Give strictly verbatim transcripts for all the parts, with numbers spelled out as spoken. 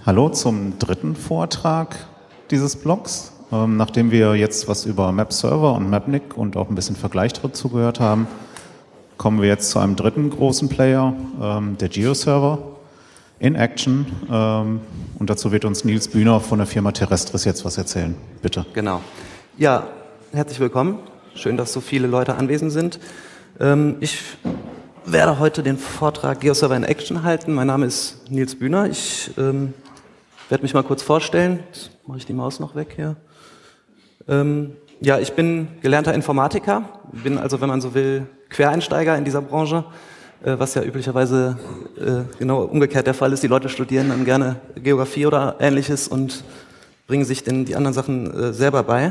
Hallo zum dritten Vortrag dieses Blogs. Ähm, nachdem wir jetzt was über Map-Server und Mapnik und auch ein bisschen Vergleich dazu gehört haben, kommen wir jetzt zu einem dritten großen Player, ähm, der GeoServer in Action. Ähm, und dazu wird uns Nils Bühner von der Firma Terrestris jetzt was erzählen. Bitte. Genau. Ja, herzlich willkommen. Schön, dass so viele Leute anwesend sind. Ähm, ich werde heute den Vortrag GeoServer in Action halten. Mein Name ist Nils Bühner. Ich ähm, werde mich mal kurz vorstellen. Jetzt mache ich die Maus noch weg hier. Ähm, ja, ich bin gelernter Informatiker, bin also, wenn man so will, Quereinsteiger in dieser Branche, äh, was ja üblicherweise äh, genau umgekehrt der Fall ist. Die Leute studieren dann gerne Geografie oder Ähnliches und bringen sich denn die anderen Sachen äh, selber bei.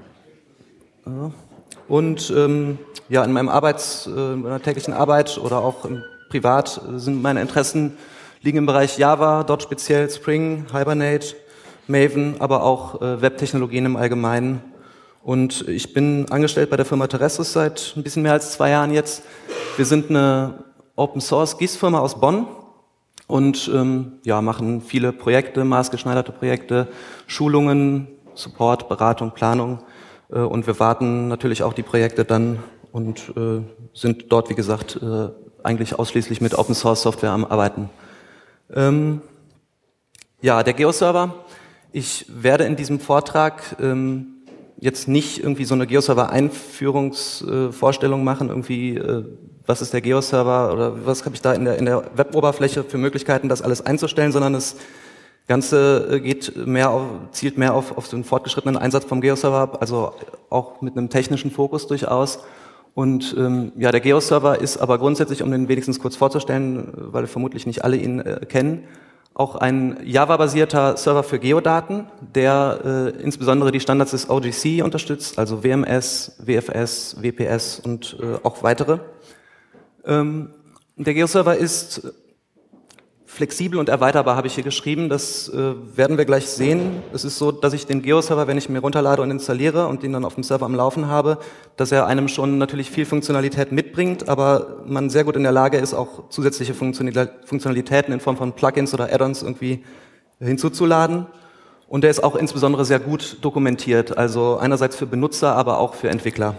Ja. Und ähm, ja, in meinem Arbeits, äh, in meiner täglichen Arbeit oder auch im privat äh, sind meine Interessen liegen im Bereich Java, dort speziell Spring, Hibernate, Maven, aber auch äh, Webtechnologien im Allgemeinen. Und ich bin angestellt bei der Firma Terrestris seit ein bisschen mehr als zwei Jahren jetzt. Wir sind eine Open-Source-G I S-Firma aus Bonn und ähm, ja, machen viele Projekte, maßgeschneiderte Projekte, Schulungen, Support, Beratung, Planung. Äh, und wir warten natürlich auch die Projekte dann und äh, sind dort, wie gesagt, äh, eigentlich ausschließlich mit Open-Source-Software am Arbeiten. Ähm, ja, der GeoServer. Ich werde in diesem Vortrag ähm, jetzt nicht irgendwie so eine GeoServer-Einführungsvorstellung äh, machen, irgendwie, äh, was ist der GeoServer oder was habe ich da in der, in der Web-Oberfläche für Möglichkeiten, das alles einzustellen, sondern das Ganze äh, geht mehr auf, zielt mehr auf, auf den fortgeschrittenen Einsatz vom GeoServer ab, also auch mit einem technischen Fokus durchaus. Und ähm, ja, der GeoServer ist aber grundsätzlich, um den wenigstens kurz vorzustellen, weil vermutlich nicht alle ihn äh, kennen, auch ein Java-basierter Server für Geodaten, der äh, insbesondere die Standards des O G C unterstützt, also W M S, W F S, W P S und äh, auch weitere. Ähm, der GeoServer ist flexibel und erweiterbar, habe ich hier geschrieben. Das äh, werden wir gleich sehen. Es ist so, dass ich den GeoServer, wenn ich ihn mir runterlade und installiere und den dann auf dem Server am Laufen habe, dass er einem schon natürlich viel Funktionalität mitbringt, aber man sehr gut in der Lage ist, auch zusätzliche Funktionalitäten in Form von Plugins oder Add-ons irgendwie hinzuzuladen. Und der ist auch insbesondere sehr gut dokumentiert, also einerseits für Benutzer, aber auch für Entwickler.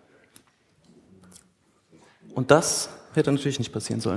Und das hätte natürlich nicht passieren sollen.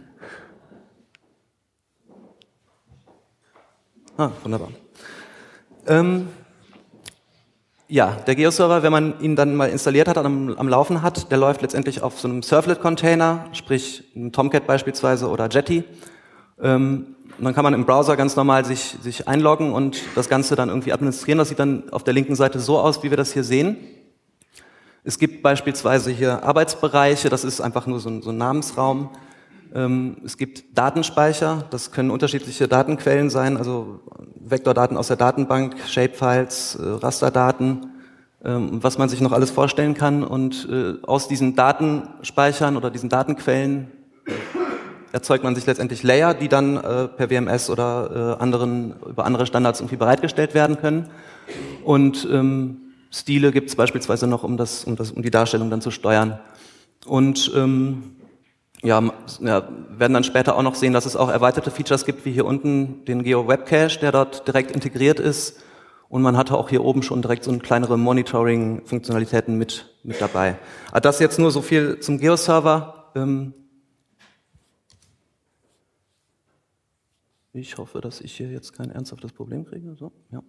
Ah, wunderbar. Ähm, ja, der GeoServer, wenn man ihn dann mal installiert hat, am, am Laufen hat, der läuft letztendlich auf so einem Servlet-Container, sprich einem Tomcat beispielsweise oder Jetty. Ähm, und dann kann man im Browser ganz normal sich, sich einloggen und das Ganze dann irgendwie administrieren. Das sieht dann auf der linken Seite so aus, wie wir das hier sehen. Es gibt beispielsweise hier Arbeitsbereiche, das ist einfach nur so ein, so ein Namensraum. Es gibt Datenspeicher, das können unterschiedliche Datenquellen sein, also Vektordaten aus der Datenbank, Shapefiles, Rasterdaten, was man sich noch alles vorstellen kann. Und aus diesen Datenspeichern oder diesen Datenquellen erzeugt man sich letztendlich Layer, die dann per W M S oder anderen, über andere Standards irgendwie bereitgestellt werden können. Und Stile gibt es beispielsweise noch, um, das, um, das, um die Darstellung dann zu steuern. Und ähm, Ja, ja, werden dann später auch noch sehen, dass es auch erweiterte Features gibt, wie hier unten den Geo-Webcache, der dort direkt integriert ist. Und man hatte auch hier oben schon direkt so eine kleinere Monitoring-Funktionalitäten mit, mit dabei. Aber das jetzt nur so viel zum GeoServer. Ähm ich hoffe, dass ich hier jetzt kein ernsthaftes Problem kriege. So, ja.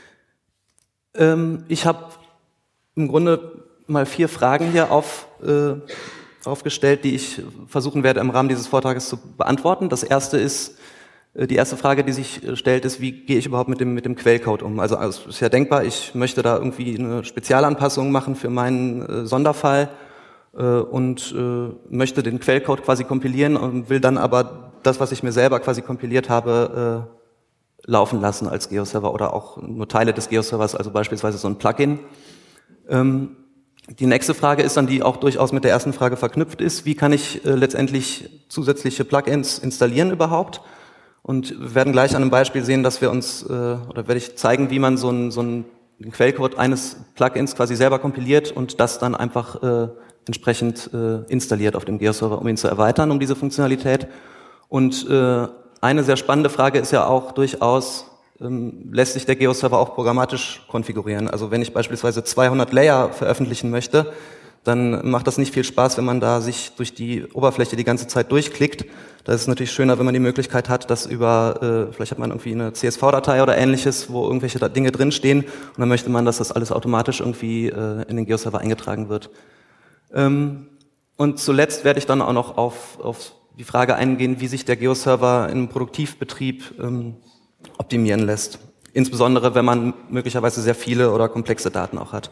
ähm, ich habe im Grunde mal vier Fragen hier auf äh, aufgestellt, die ich versuchen werde, im Rahmen dieses Vortrages zu beantworten. Das erste ist, die erste Frage, die sich stellt, ist, wie gehe ich überhaupt mit dem, mit dem Quellcode um? Also, also es ist ja denkbar, ich möchte da irgendwie eine Spezialanpassung machen für meinen äh, Sonderfall äh, und äh, möchte den Quellcode quasi kompilieren und will dann aber das, was ich mir selber quasi kompiliert habe, äh, laufen lassen als GeoServer oder auch nur Teile des GeoServers, also beispielsweise so ein Plugin. Ähm, Die nächste Frage ist dann, die auch durchaus mit der ersten Frage verknüpft ist, wie kann ich äh, letztendlich zusätzliche Plugins installieren überhaupt? Und wir werden gleich an einem Beispiel sehen, dass wir uns, äh, oder werde ich zeigen, wie man so einen so einen Quellcode eines Plugins quasi selber kompiliert und das dann einfach äh, entsprechend äh, installiert auf dem GeoServer, um ihn zu erweitern, um diese Funktionalität. Und äh, eine sehr spannende Frage ist ja auch durchaus, ähm, lässt sich der Geo-Server auch programmatisch konfigurieren? Also wenn ich beispielsweise zweihundert Layer veröffentlichen möchte, dann macht das nicht viel Spaß, wenn man da sich durch die Oberfläche die ganze Zeit durchklickt. Da ist es natürlich schöner, wenn man die Möglichkeit hat, dass über, äh, vielleicht hat man irgendwie eine C S V-Datei oder ähnliches, wo irgendwelche Dinge drinstehen und dann möchte man, dass das alles automatisch irgendwie äh, in den Geo-Server eingetragen wird. Ähm, und zuletzt werde ich dann auch noch auf, auf die Frage eingehen, wie sich der Geo-Server im Produktivbetrieb ähm, optimieren lässt. Insbesondere, wenn man möglicherweise sehr viele oder komplexe Daten auch hat.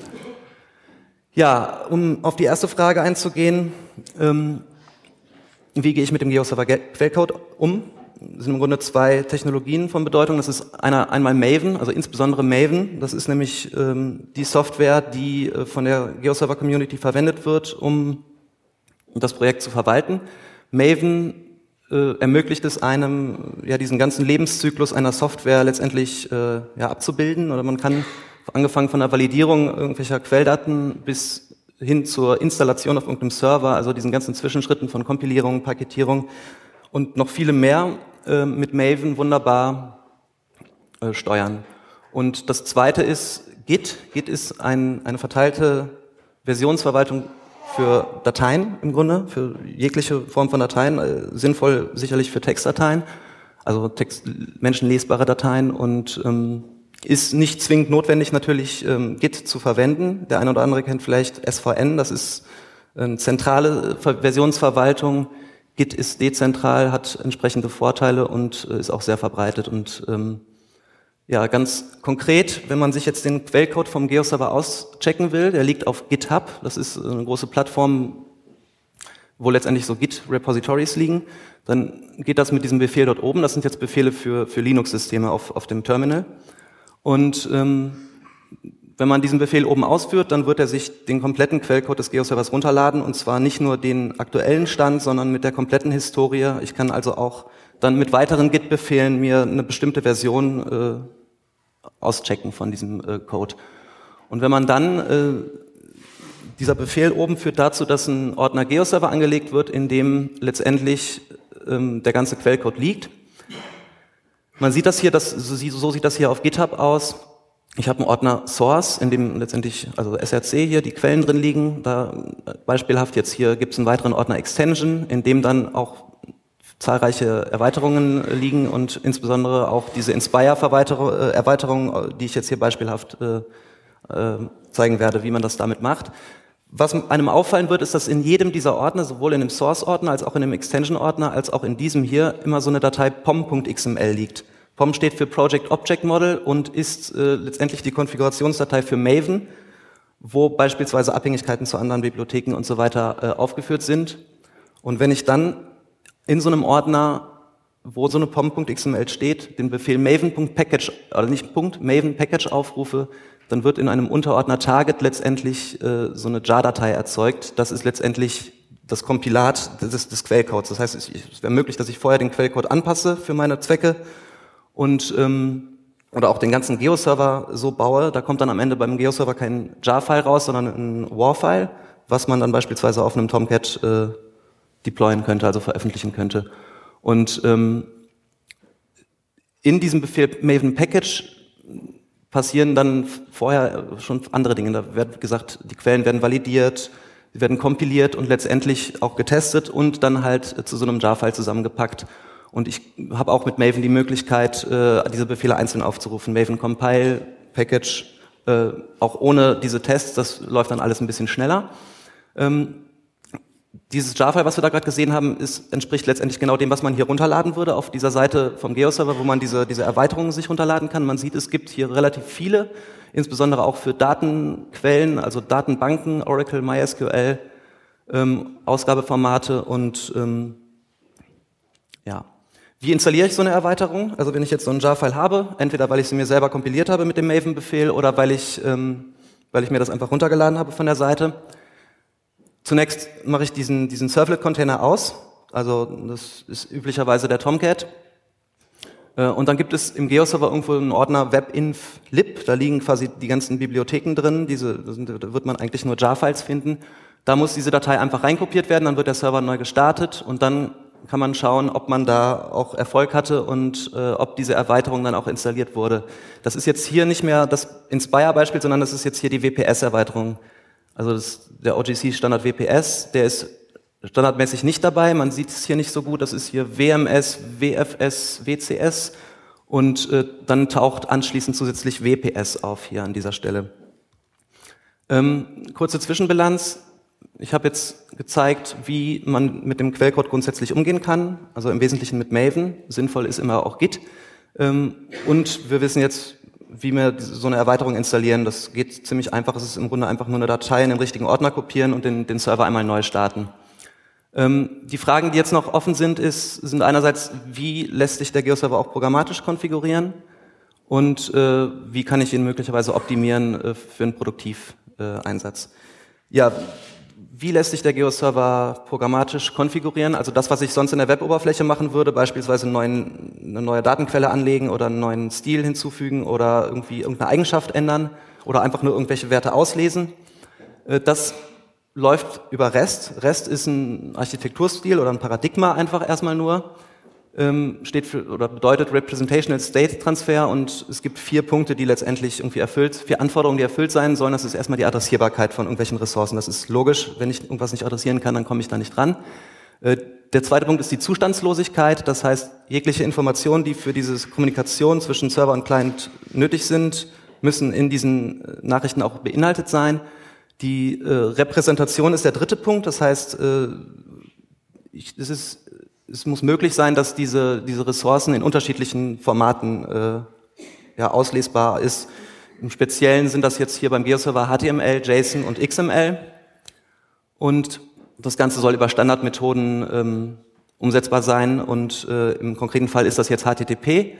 Ja, um auf die erste Frage einzugehen, ähm, wie gehe ich mit dem Geo-Server Quellcode um? Das sind im Grunde zwei Technologien von Bedeutung. Das ist einer, einmal Maven, also insbesondere Maven. Das ist nämlich ähm, die Software, die äh, von der Geo-Server-Community verwendet wird, um das Projekt zu verwalten. Maven äh, ermöglicht es einem, ja, diesen ganzen Lebenszyklus einer Software letztendlich äh, ja, abzubilden. Oder man kann angefangen von der Validierung irgendwelcher Quelldaten bis hin zur Installation auf irgendeinem Server, also diesen ganzen Zwischenschritten von Kompilierung, Paketierung und noch viele mehr äh, mit Maven wunderbar äh, steuern. Und das zweite ist Git. Git ist ein, eine verteilte Versionsverwaltung für Dateien im Grunde, für jegliche Form von Dateien, äh, sinnvoll sicherlich für Textdateien, also Text, menschenlesbare Dateien und ähm, ist nicht zwingend notwendig, natürlich ähm, Git zu verwenden. Der eine oder andere kennt vielleicht S V N, das ist eine zentrale Versionsverwaltung. Git ist dezentral, hat entsprechende Vorteile und äh, ist auch sehr verbreitet. Und ähm, ja, ganz konkret, wenn man sich jetzt den Quellcode vom Geo-Server auschecken will, der liegt auf GitHub. Das ist eine große Plattform, wo letztendlich so Git-Repositories liegen. Dann geht das mit diesem Befehl dort oben. Das sind jetzt Befehle für, für Linux-Systeme auf, auf dem Terminal. Und ähm, wenn man diesen Befehl oben ausführt, dann wird er sich den kompletten Quellcode des Geo-Servers runterladen und zwar nicht nur den aktuellen Stand, sondern mit der kompletten Historie. Ich kann also auch dann mit weiteren Git-Befehlen mir eine bestimmte Version äh, auschecken von diesem äh, Code. Und wenn man dann, äh, dieser Befehl oben führt dazu, dass ein Ordner Geo-Server angelegt wird, in dem letztendlich ähm, der ganze Quellcode liegt. Man sieht das hier, das, so sieht das hier auf GitHub aus. Ich habe einen Ordner Source, in dem letztendlich, also S R C hier, die Quellen drin liegen. Da beispielhaft jetzt hier gibt es einen weiteren Ordner Extension, in dem dann auch zahlreiche Erweiterungen liegen und insbesondere auch diese Inspire-Erweiterung, die ich jetzt hier beispielhaft äh, äh, zeigen werde, wie man das damit macht. Was einem auffallen wird, ist, dass in jedem dieser Ordner, sowohl in dem Source-Ordner als auch in dem Extension-Ordner, als auch in diesem hier, immer so eine Datei pom.xml liegt. Pom steht für Project Object Model und ist äh, letztendlich die Konfigurationsdatei für Maven, wo beispielsweise Abhängigkeiten zu anderen Bibliotheken und so weiter äh, aufgeführt sind. Und wenn ich dann in so einem Ordner, wo so eine pom.xml steht, den Befehl maven.package, oder nicht Punkt, maven.package aufrufe, dann wird in einem Unterordner Target letztendlich äh, so eine jar-Datei erzeugt. Das ist letztendlich das Kompilat des, des Quellcodes. Das heißt, es, es wäre möglich, dass ich vorher den Quellcode anpasse für meine Zwecke und ähm, oder auch den ganzen Geo-Server so baue. Da kommt dann am Ende beim Geo-Server kein jar-File raus, sondern ein war-File, was man dann beispielsweise auf einem Tomcat äh, deployen könnte, also veröffentlichen könnte. Und ähm, in diesem Befehl Maven Package passieren dann vorher schon andere Dinge. Da wird gesagt, die Quellen werden validiert, sie werden kompiliert und letztendlich auch getestet und dann halt zu so einem jar-File zusammengepackt. Und ich habe auch mit Maven die Möglichkeit, äh, diese Befehle einzeln aufzurufen. Maven Compile, Package, äh, auch ohne diese Tests, das läuft dann alles ein bisschen schneller. Ähm, Dieses jar-File, was wir da gerade gesehen haben, ist, entspricht letztendlich genau dem, was man hier runterladen würde auf dieser Seite vom Geo-Server, wo man diese, diese Erweiterungen sich runterladen kann. Man sieht, es gibt hier relativ viele, insbesondere auch für Datenquellen, also Datenbanken, Oracle, MySQL, ähm, Ausgabeformate und ähm, ja. Wie installiere ich so eine Erweiterung? Also wenn ich jetzt so einen jar-File habe, entweder weil ich sie mir selber kompiliert habe mit dem Maven-Befehl oder weil ich, ähm, weil ich mir das einfach runtergeladen habe von der Seite. Zunächst mache ich diesen, diesen Servlet-Container aus, also das ist üblicherweise der Tomcat. Und dann gibt es im Geo-Server irgendwo einen Ordner webinf.lib, da liegen quasi die ganzen Bibliotheken drin, diese, da wird man eigentlich nur jar-Files finden. Da muss diese Datei einfach reinkopiert werden, dann wird der Server neu gestartet und dann kann man schauen, ob man da auch Erfolg hatte und äh, ob diese Erweiterung dann auch installiert wurde. Das ist jetzt hier nicht mehr das Inspire-Beispiel, sondern das ist jetzt hier die W P S-Erweiterung. Also das, der O G C-Standard W P S, der ist standardmäßig nicht dabei. Man sieht es hier nicht so gut. Das ist hier W M S, W F S, W C S und äh, dann taucht anschließend zusätzlich W P S auf hier an dieser Stelle. Ähm, kurze Zwischenbilanz. Ich habe jetzt gezeigt, wie man mit dem Quellcode grundsätzlich umgehen kann, also im Wesentlichen mit Maven. Sinnvoll ist immer auch Git. Und wir wissen jetzt, wie wir so eine Erweiterung installieren. Das geht ziemlich einfach. Es ist im Grunde einfach nur eine Datei in den richtigen Ordner kopieren und den, den Server einmal neu starten. Die Fragen, die jetzt noch offen sind, ist, sind einerseits, wie lässt sich der Geo-Server auch programmatisch konfigurieren und wie kann ich ihn möglicherweise optimieren für einen Produktiveinsatz. Ja, wie lässt sich der Geo-Server programmatisch konfigurieren? Also das, was ich sonst in der Web-Oberfläche machen würde, beispielsweise einen neuen, eine neue Datenquelle anlegen oder einen neuen Stil hinzufügen oder irgendwie irgendeine Eigenschaft ändern oder einfach nur irgendwelche Werte auslesen. Das läuft über REST. REST ist ein Architekturstil oder ein Paradigma einfach erstmal nur. Steht für oder bedeutet Representational State Transfer und es gibt vier Punkte, die letztendlich irgendwie erfüllt, vier Anforderungen, die erfüllt sein sollen. Das ist erstmal die Adressierbarkeit von irgendwelchen Ressourcen. Das ist logisch. Wenn ich irgendwas nicht adressieren kann, dann komme ich da nicht dran. Der zweite Punkt ist die Zustandslosigkeit. Das heißt, jegliche Informationen, die für diese Kommunikation zwischen Server und Client nötig sind, müssen in diesen Nachrichten auch beinhaltet sein. Die Repräsentation ist der dritte Punkt. Das heißt, ich, das ist Es muss möglich sein, dass diese, diese Ressourcen in unterschiedlichen Formaten äh, ja, auslesbar ist. Im Speziellen sind das jetzt hier beim Geo-Server H T M L, JSON und X M L. Und das Ganze soll über Standardmethoden ähm, umsetzbar sein. Und äh, im konkreten Fall ist das jetzt H T T P.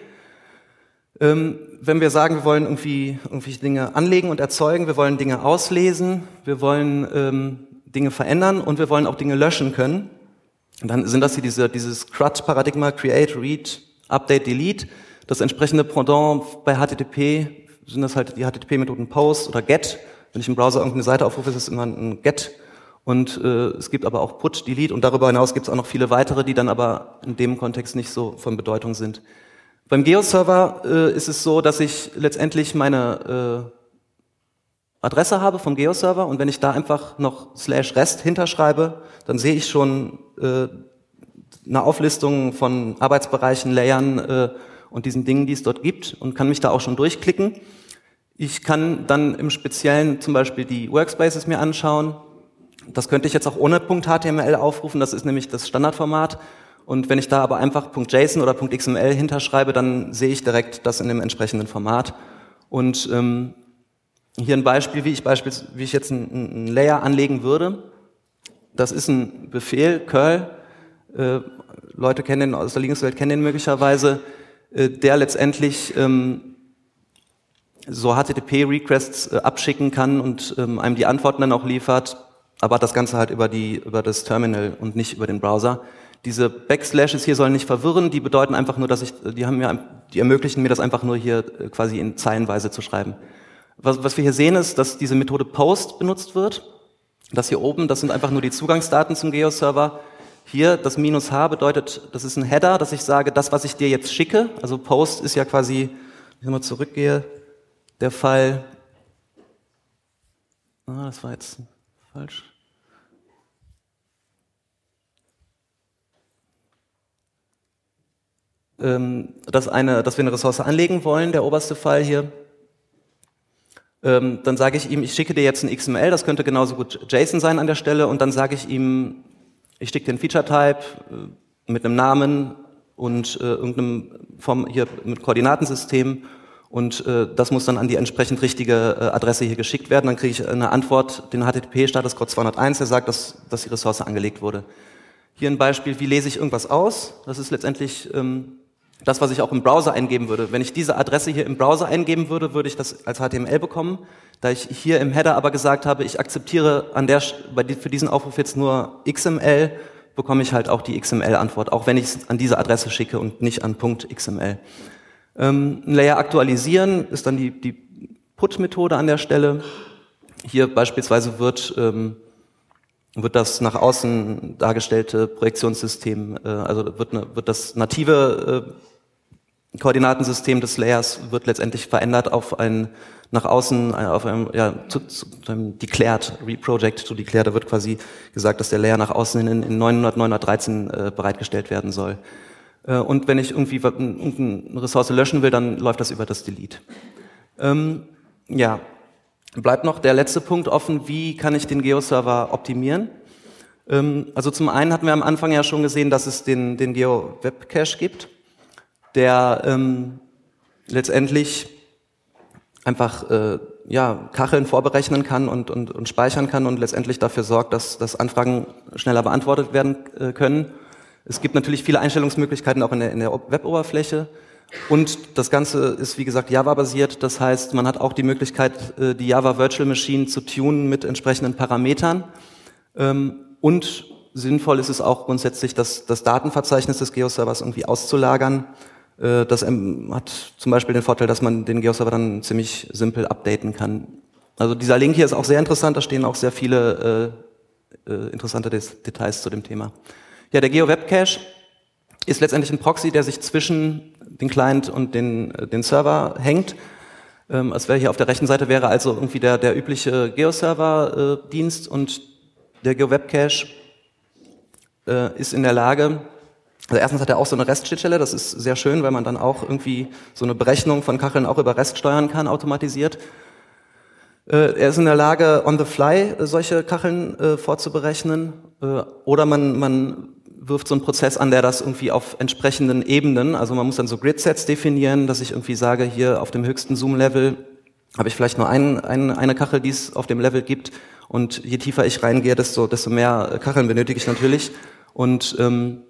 Ähm, wenn wir sagen, wir wollen irgendwie, irgendwie Dinge anlegen und erzeugen, wir wollen Dinge auslesen, wir wollen ähm, Dinge verändern und wir wollen auch Dinge löschen können, und dann sind das hier diese, dieses C R U D-Paradigma, Create, Read, Update, Delete. Das entsprechende Pendant bei H T T P sind das halt die H T T P-Methoden Post oder Get. Wenn ich im Browser irgendeine Seite aufrufe, ist es immer ein Get. Und äh, es gibt aber auch Put, Delete und darüber hinaus gibt es auch noch viele weitere, die dann aber in dem Kontext nicht so von Bedeutung sind. Beim Geo-Server äh, ist es so, dass ich letztendlich meine äh, Adresse habe vom Geo-Server und wenn ich da einfach noch slash rest hinterschreibe, dann sehe ich schon äh, eine Auflistung von Arbeitsbereichen, Layern äh, und diesen Dingen, die es dort gibt und kann mich da auch schon durchklicken. Ich kann dann im Speziellen zum Beispiel die Workspaces mir anschauen. Das könnte ich jetzt auch ohne .html aufrufen, das ist nämlich das Standardformat. Und wenn ich da aber einfach .json oder .xml hinterschreibe, dann sehe ich direkt das in dem entsprechenden Format. Und ähm, hier ein Beispiel, wie ich, beispielsweise, wie ich jetzt einen, einen Layer anlegen würde. Das ist ein Befehl, curl, äh, Leute kennen den aus der Linux-Welt, kennen den möglicherweise, äh, der letztendlich ähm, so H T T P-Requests äh, abschicken kann und ähm, einem die Antworten dann auch liefert, aber das Ganze halt über, die, über das Terminal und nicht über den Browser. Diese Backslashes hier sollen nicht verwirren, die bedeuten einfach nur, dass ich, die haben mir, die ermöglichen mir das einfach nur hier äh, quasi in Zeilenweise zu schreiben. Was, was wir hier sehen ist, dass diese Methode Post benutzt wird. Das hier oben, das sind einfach nur die Zugangsdaten zum Geo-Server. Hier, das Minus H bedeutet, das ist ein Header, dass ich sage, das, was ich dir jetzt schicke, also Post ist ja quasi, wenn ich mal zurückgehe, der Fall, ah, das war jetzt falsch. Ähm, dass, eine, dass wir eine Ressource anlegen wollen, der oberste Fall hier. Ähm, dann sage ich ihm, ich schicke dir jetzt ein X M L, das könnte genauso gut JSON sein an der Stelle und dann sage ich ihm, ich schicke dir einen Feature-Type äh, mit einem Namen und äh, irgendeinem Form hier mit Koordinatensystem und äh, das muss dann an die entsprechend richtige äh, Adresse hier geschickt werden. Dann kriege ich eine Antwort, den H T T P-Statuscode zweihunderteins, der sagt, dass, dass die Ressource angelegt wurde. Hier ein Beispiel, wie lese ich irgendwas aus? Das ist letztendlich ähm, das, was ich auch im Browser eingeben würde. Wenn ich diese Adresse hier im Browser eingeben würde, würde ich das als H T M L bekommen. Da ich hier im Header aber gesagt habe, ich akzeptiere an der, für diesen Aufruf jetzt nur X M L, bekomme ich halt auch die X M L-Antwort, auch wenn ich es an diese Adresse schicke und nicht an .xml. Ähm, ein Layer aktualisieren ist dann die, die Put-Methode an der Stelle. Hier beispielsweise wird ähm, wird das nach außen dargestellte Projektionssystem, äh, also wird, ne, wird das native äh, Koordinatensystem des Layers wird letztendlich verändert auf ein nach außen, äh, auf einem, ja, zu, zu einem declared, reproject to declare, da wird quasi gesagt, dass der Layer nach außen hin in, in neunhundert, neunhundertdreizehn äh, bereitgestellt werden soll. Äh, und wenn ich irgendwie irgendeine Ressource löschen will, dann läuft das über das Delete. Ähm, ja, bleibt noch der letzte Punkt offen, wie kann ich den Geo-Server optimieren? Ähm, also zum einen hatten wir am Anfang ja schon gesehen, dass es den, den Geo-Web-Cache gibt, der ähm, letztendlich einfach äh, ja, Kacheln vorberechnen kann und, und, und speichern kann und letztendlich dafür sorgt, dass, dass Anfragen schneller beantwortet werden äh, können. Es gibt natürlich viele Einstellungsmöglichkeiten auch in der, in der Web-Oberfläche und das Ganze ist, wie gesagt, Java-basiert. Das heißt, man hat auch die Möglichkeit, äh, die Java Virtual Machine zu tunen mit entsprechenden Parametern. Ähm, und sinnvoll ist es auch grundsätzlich, das, das Datenverzeichnis des Geo-Servers irgendwie auszulagern. Das hat zum Beispiel den Vorteil, dass man den Geo-Server dann ziemlich simpel updaten kann. Also dieser Link hier ist auch sehr interessant, da stehen auch sehr viele äh, äh, interessante Des- Details zu dem Thema. Ja, der Geo-Web-Cache ist letztendlich ein Proxy, der sich zwischen den Client und den, äh, den Server hängt. Ähm, als wäre hier auf der rechten Seite wäre also irgendwie der, der übliche Geo-Server-Dienst äh, und der Geo-Web-Cache äh, ist in der Lage. Also erstens hat er auch so eine REST-Schnittstelle, das ist sehr schön, weil man dann auch irgendwie so eine Berechnung von Kacheln auch über REST steuern kann, automatisiert. Äh, er ist in der Lage, on the fly äh, solche Kacheln äh, vorzuberechnen. Äh, oder man, man wirft so einen Prozess an, der das irgendwie auf entsprechenden Ebenen, also man muss dann so Grid-Sets definieren, dass ich irgendwie sage, hier auf dem höchsten Zoom-Level habe ich vielleicht nur ein, ein, eine Kachel, die es auf dem Level gibt. Und je tiefer ich reingehe, desto, desto mehr Kacheln benötige ich natürlich. Und ähm,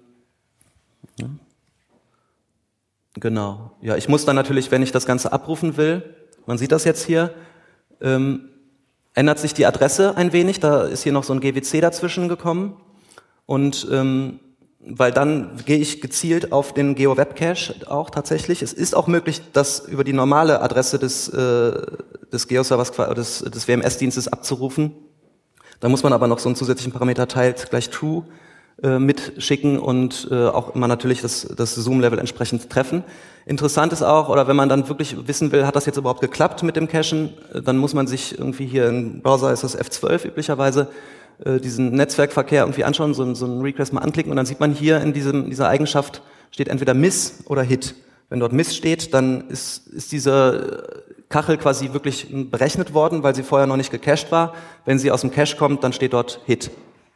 genau. Ja, ich muss dann natürlich, wenn ich das Ganze abrufen will, man sieht das jetzt hier, ähm, ändert sich die Adresse ein wenig, da ist hier noch so ein G W C dazwischen gekommen und ähm, weil dann gehe ich gezielt auf den Geo-Web-Cache auch tatsächlich. Es ist auch möglich, das über die normale Adresse des, äh, des Geo-Servers, des, des W M S-Dienstes abzurufen. Da muss man aber noch so einen zusätzlichen Parameter teilt gleich true mitschicken und äh, auch immer natürlich das, das Zoom-Level entsprechend treffen. Interessant ist auch, oder wenn man dann wirklich wissen will, hat das jetzt überhaupt geklappt mit dem Cachen, dann muss man sich irgendwie hier im Browser, ist das F zwölf üblicherweise, äh, diesen Netzwerkverkehr irgendwie anschauen, so, so einen Request mal anklicken und dann sieht man hier in diesem, dieser Eigenschaft steht entweder Miss oder Hit. Wenn dort Miss steht, dann ist, ist diese Kachel quasi wirklich berechnet worden, weil sie vorher noch nicht gecached war. Wenn sie aus dem Cache kommt, dann steht dort Hit.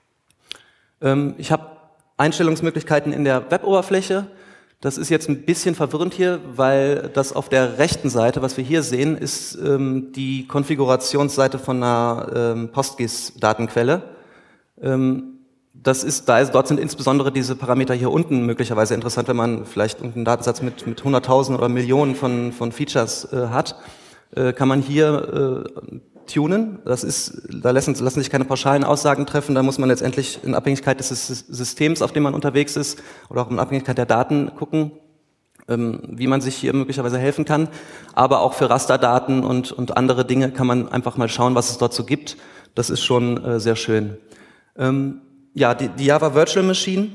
Ich habe Einstellungsmöglichkeiten in der Web-Oberfläche. Das ist jetzt ein bisschen verwirrend hier, weil das auf der rechten Seite, was wir hier sehen, ist ähm, die Konfigurationsseite von einer ähm, PostGIS-Datenquelle. Ähm, das ist, da ist, dort sind insbesondere diese Parameter hier unten möglicherweise interessant, wenn man vielleicht irgendeinen Datensatz mit, mit hunderttausend oder Millionen von, von Features äh, hat, äh, kann man hier äh, tunen. Das ist, da lassen, lassen sich keine pauschalen Aussagen treffen. Da muss man letztendlich in Abhängigkeit des Systems, auf dem man unterwegs ist, oder auch in Abhängigkeit der Daten gucken, ähm, wie man sich hier möglicherweise helfen kann. Aber auch für Rasterdaten und, und andere Dinge kann man einfach mal schauen, was es dort so gibt. Das ist schon äh, sehr schön. Ähm, ja, die, die Java Virtual Machine,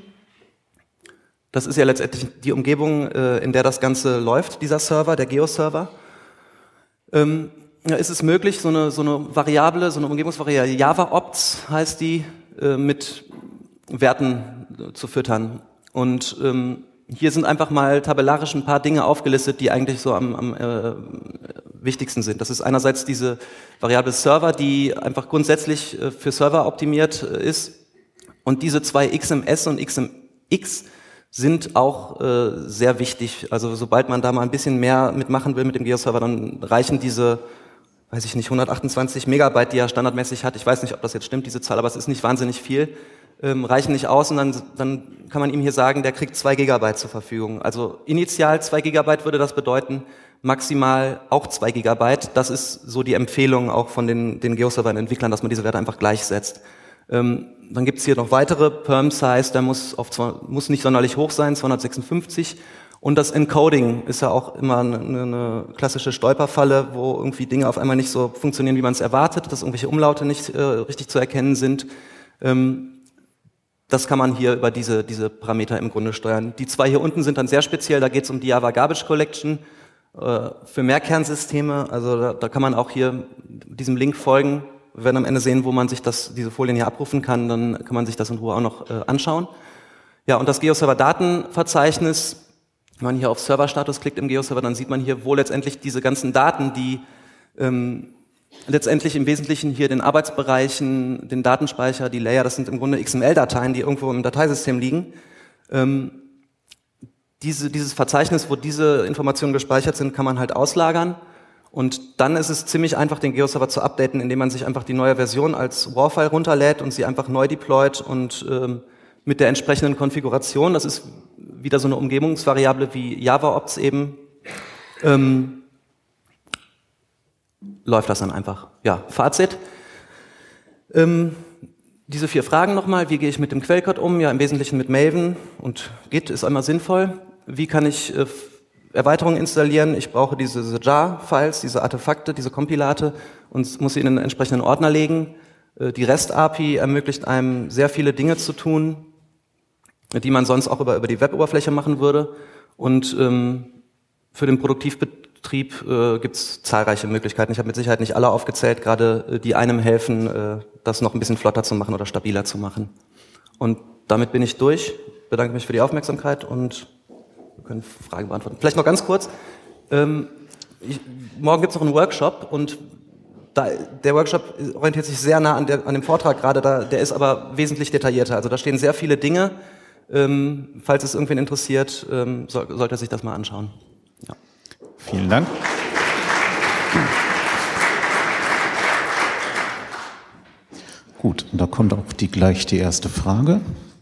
das ist ja letztendlich die Umgebung, äh, in der das Ganze läuft, dieser Server, der Geo-Server. Ähm, Ja, ist es möglich, so eine, so eine Variable, so eine Umgebungsvariable, Java-Opts heißt die, äh, mit Werten äh, zu füttern. Und ähm, hier sind einfach mal tabellarisch ein paar Dinge aufgelistet, die eigentlich so am, am äh, wichtigsten sind. Das ist einerseits diese Variable Server, die einfach grundsätzlich äh, für Server optimiert äh, ist. Und diese zwei X M S und X M X sind auch äh, sehr wichtig. Also sobald man da mal ein bisschen mehr mitmachen will mit dem Geo-Server, dann reichen diese, weiß ich nicht, hundertachtundzwanzig Megabyte, die er standardmäßig hat. Ich weiß nicht, ob das jetzt stimmt, diese Zahl, aber es ist nicht wahnsinnig viel. Ähm, reichen nicht aus und dann, dann kann man ihm hier sagen, der kriegt zwei Gigabyte zur Verfügung. Also initial zwei Gigabyte würde das bedeuten, maximal auch zwei Gigabyte. Das ist so die Empfehlung auch von den, den Geo-Server-Entwicklern, dass man diese Werte einfach gleichsetzt. Ähm, dann gibt's hier noch weitere, Perm-Size, der muss, auf, muss nicht sonderlich hoch sein, zweihundertsechsundfünfzig. Und das Encoding ist ja auch immer eine, eine klassische Stolperfalle, wo irgendwie Dinge auf einmal nicht so funktionieren, wie man es erwartet, dass irgendwelche Umlaute nicht äh, richtig zu erkennen sind. Ähm, das kann man hier über diese, diese Parameter im Grunde steuern. Die zwei hier unten sind dann sehr speziell, da geht es um die Java Garbage Collection äh, für Mehrkernsysteme. Also da, da kann man auch hier diesem Link folgen. Wir werden am Ende sehen, wo man sich das, diese Folien hier abrufen kann, dann kann man sich das in Ruhe auch noch äh, anschauen. Ja, und das GeoServer-Datenverzeichnis, wenn man hier auf Serverstatus klickt im GeoServer, dann sieht man hier, wo letztendlich diese ganzen Daten, die ähm, letztendlich im Wesentlichen hier den Arbeitsbereichen, den Datenspeicher, die Layer, das sind im Grunde X M L-Dateien, die irgendwo im Dateisystem liegen. Ähm, diese, dieses Verzeichnis, wo diese Informationen gespeichert sind, kann man halt auslagern. Und dann ist es ziemlich einfach, den GeoServer zu updaten, indem man sich einfach die neue Version als RAW-File runterlädt und sie einfach neu deployt und ähm, mit der entsprechenden Konfiguration, das ist wieder so eine Umgebungsvariable wie JavaOpts eben, ähm, läuft das dann einfach. Ja, Fazit. Ähm, diese vier Fragen nochmal. Wie gehe ich mit dem Quellcode um? Ja, im Wesentlichen mit Maven und Git ist einmal sinnvoll. Wie kann ich äh, Erweiterungen installieren? Ich brauche diese, diese jar-Files, diese Artefakte, diese Kompilate und muss sie in einen entsprechenden Ordner legen. Äh, die REST-A P I ermöglicht einem sehr viele Dinge zu tun, die man sonst auch über, über die Web-Oberfläche machen würde. Und ähm, für den Produktivbetrieb äh, gibt es zahlreiche Möglichkeiten. Ich habe mit Sicherheit nicht alle aufgezählt, gerade äh, die einem helfen, äh, das noch ein bisschen flotter zu machen oder stabiler zu machen. Und damit bin ich durch. Ich bedanke mich für die Aufmerksamkeit und wir können Fragen beantworten. Vielleicht noch ganz kurz. Ähm, ich, morgen gibt es noch einen Workshop und da, der Workshop orientiert sich sehr nah an, der, an dem Vortrag gerade, da, der ist aber wesentlich detaillierter. Also da stehen sehr viele Dinge. Ähm, falls es irgendwen interessiert, ähm, soll, sollte er sich das mal anschauen. Ja. Vielen Dank. Gut, und da kommt auch die, gleich die erste Frage.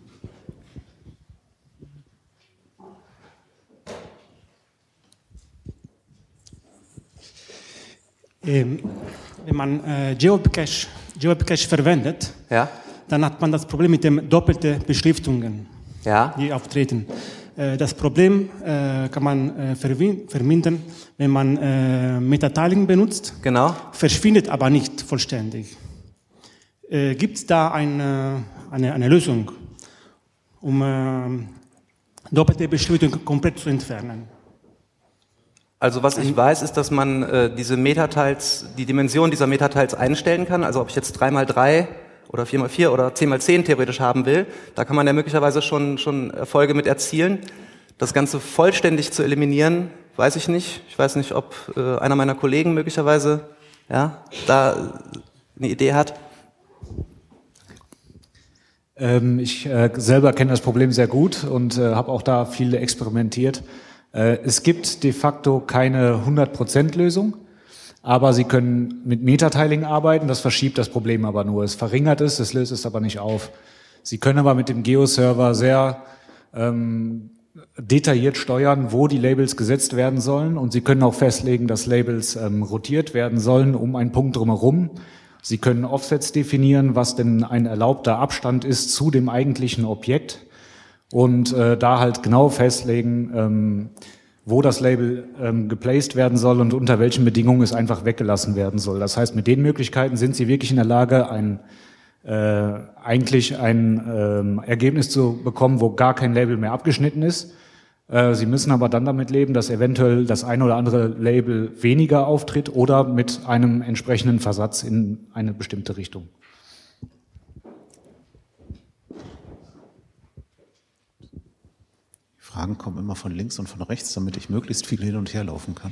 Ähm, wenn man äh, Geocache, Geocache verwendet, Ja? dann hat man das Problem mit den doppelten Beschriftungen, Ja? die auftreten. Äh, das Problem äh, kann man äh, verwi- vermindern, wenn man äh, Metatiling benutzt, Genau. verschwindet aber nicht vollständig. Äh, Gibt es da eine, eine, eine Lösung, um äh, doppelte Beschriftungen komplett zu entfernen? Also was ich weiß, ist, dass man äh, diese Metateils, die Dimension dieser Metateils einstellen kann. Also ob ich jetzt drei mal drei oder vier mal vier oder zehn mal zehn theoretisch haben will, da kann man ja möglicherweise schon, schon Erfolge mit erzielen. Das Ganze vollständig zu eliminieren, weiß ich nicht. Ich weiß nicht, ob äh, einer meiner Kollegen möglicherweise ja, da eine Idee hat. Ähm, ich äh, selber kenne das Problem sehr gut und äh, habe auch da viel experimentiert. Äh, es gibt de facto keine hundert Prozent Lösung, aber Sie können mit Metatiling arbeiten, das verschiebt das Problem aber nur. Es verringert es, es löst es aber nicht auf. Sie können aber mit dem GeoServer sehr ähm, detailliert steuern, wo die Labels gesetzt werden sollen, und Sie können auch festlegen, dass Labels ähm, rotiert werden sollen um einen Punkt drumherum. Sie können Offsets definieren, was denn ein erlaubter Abstand ist zu dem eigentlichen Objekt, und äh, da halt genau festlegen, ähm, wo das Label ähm, geplaced werden soll und unter welchen Bedingungen es einfach weggelassen werden soll. Das heißt, mit den Möglichkeiten sind Sie wirklich in der Lage, ein äh, eigentlich ein ähm, Ergebnis zu bekommen, wo gar kein Label mehr abgeschnitten ist. Äh, Sie müssen aber dann damit leben, dass eventuell das eine oder andere Label weniger auftritt oder mit einem entsprechenden Versatz in eine bestimmte Richtung. Fragen kommen immer von links und von rechts, damit ich möglichst viel hin und her laufen kann.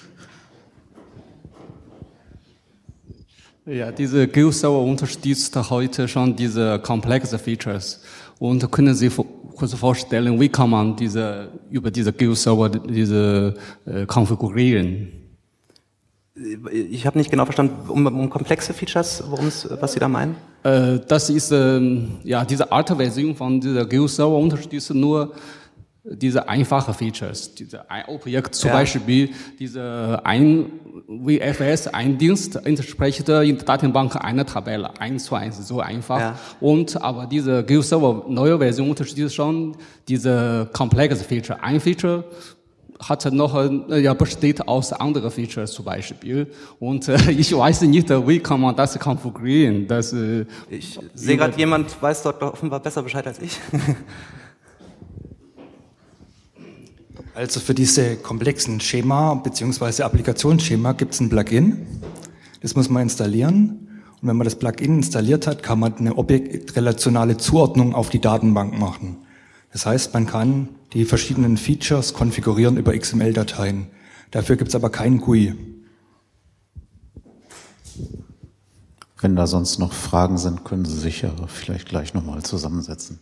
Ja, diese GeoServer unterstützt heute schon diese komplexen Features. Und können Sie kurz vorstellen, wie kann man diese, über diese GeoServer diese äh, konfigurieren? Ich habe nicht genau verstanden, um, um komplexe Features, worum's, was Sie da meinen? Äh, das ist, ähm, ja, diese alte Version von dieser GeoServer unterstützt nur diese einfachen Features, diese ein Objekt, zum ja. Beispiel diese ein W F S, ein Dienst entspricht in der Datenbank einer Tabelle, eins zu eins, so einfach. Ja. Und aber diese GeoServer neue Version unterstützt schon diese komplexe Feature. Ein Feature hat noch, äh, ja, besteht aus anderen Features zum Beispiel. Und äh, ich weiß nicht, wie kann man das konfigurieren. Dass, äh, ich sehe gerade, jemand weiß dort offenbar besser Bescheid als ich. Also für diese komplexen Schema bzw. Applikationsschema gibt es ein Plugin. Das muss man installieren. Und wenn man das Plugin installiert hat, kann man eine objektrelationale Zuordnung auf die Datenbank machen. Das heißt, man kann die verschiedenen Features konfigurieren über X M L-Dateien. Dafür gibt es aber kein G U I. Wenn da sonst noch Fragen sind, können Sie sich ja vielleicht gleich nochmal zusammensetzen.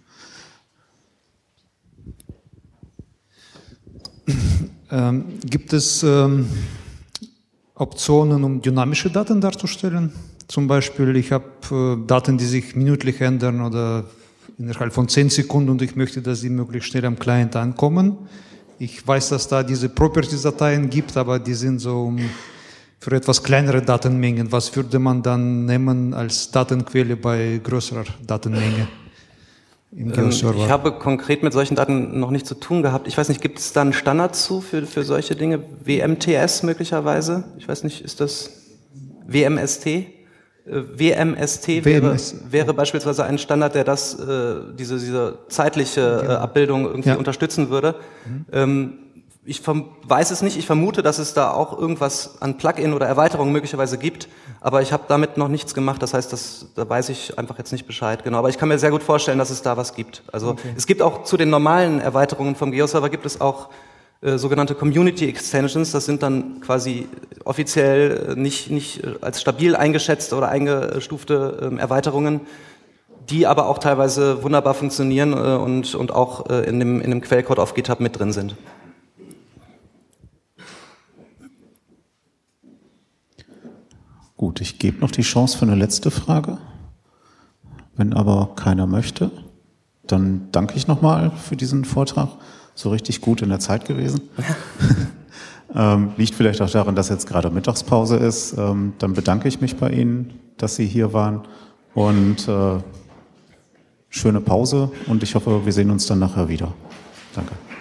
Ähm, gibt es ähm, Optionen, um dynamische Daten darzustellen? Zum Beispiel, ich habe äh, Daten, die sich minütlich ändern oder innerhalb von zehn Sekunden und ich möchte, dass sie möglichst schnell am Client ankommen. Ich weiß, dass da diese Properties-Dateien gibt, aber die sind so um, für etwas kleinere Datenmengen. Was würde man dann nehmen als Datenquelle bei größerer Datenmenge? Im ähm, ich habe konkret mit solchen Daten noch nicht zu tun gehabt. Ich weiß nicht, gibt es da einen Standard zu für, für solche Dinge? W M T S möglicherweise? Ich weiß nicht, ist das W M S T? W M S T wäre, W M S wäre beispielsweise ein Standard, der das, äh, diese, diese zeitliche äh, Abbildung irgendwie ja. unterstützen würde. Mhm. Ähm, ich weiß es nicht, ich vermute, dass es da auch irgendwas an Plugin oder Erweiterungen möglicherweise gibt, aber ich habe damit noch nichts gemacht, das heißt, das, da weiß ich einfach jetzt nicht Bescheid. Genau, aber ich kann mir sehr gut vorstellen, dass es da was gibt. Also okay. Es gibt auch zu den normalen Erweiterungen vom GeoServer gibt es auch Äh, sogenannte Community Extensions, das sind dann quasi offiziell nicht, nicht als stabil eingeschätzte oder eingestufte äh, Erweiterungen, die aber auch teilweise wunderbar funktionieren äh, und, und auch äh, in, dem, in dem Quellcode auf GitHub mit drin sind. Gut, ich gebe noch die Chance für eine letzte Frage. Wenn aber keiner möchte, dann danke ich nochmal für diesen Vortrag. So richtig gut in der Zeit gewesen. ähm, liegt vielleicht auch daran, dass jetzt gerade Mittagspause ist. Ähm, dann bedanke ich mich bei Ihnen, dass Sie hier waren. Und äh, schöne Pause und ich hoffe, wir sehen uns dann nachher wieder. Danke.